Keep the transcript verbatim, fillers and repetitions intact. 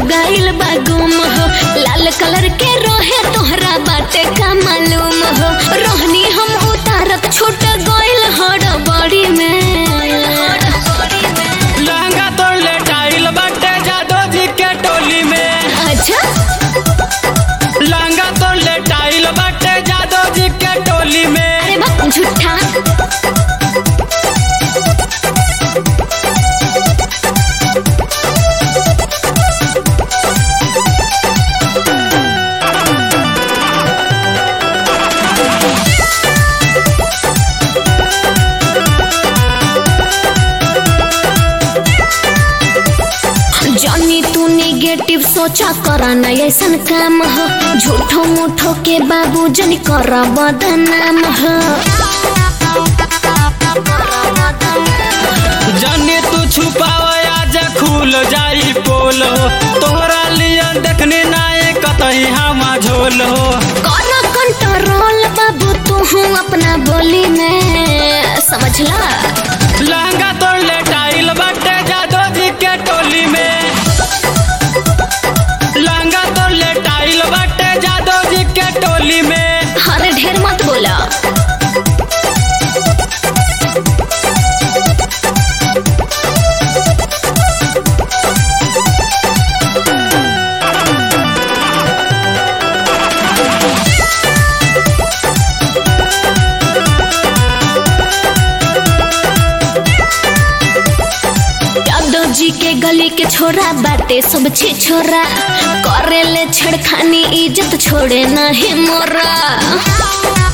गाइल बा गुम हो। लाल कलर के रोहे तोहरा बाटे का मालूम हो। रोहनी हम उतारत छूट गइल हड़बड़ी में। लहंगा तोड़ ले टाइल बाटे जादो जी के टोली में। अच्छा लहंगा तोड़ ले टाइल बाटे जादो जी के टोली में। अरे बा झूठा। जानी तू नेगेटिव सोचा करा ना ऐसन काम हो। झूठो मूठो के बाबू जन करा बदनाम हो। जानी तू छुपाव आज खुल जाई पोल हो। तोहरा लिए देखने नाए कतई हम झोल हो। करा कंट्रोल बाबू तू हूँ अपना बोली में समझला। लहंगा तोड़ ले टाइल बाटे जादो जी के टोली में। लहंगा तोड़ ले टाइल बाटे जादो जी के टोली में। अरे ढेर मत बोला। जी के गली के छोरा बाटे सब छे छोरा। करे ले छड़खानी इज्जत छोड़े नहीं मोरा।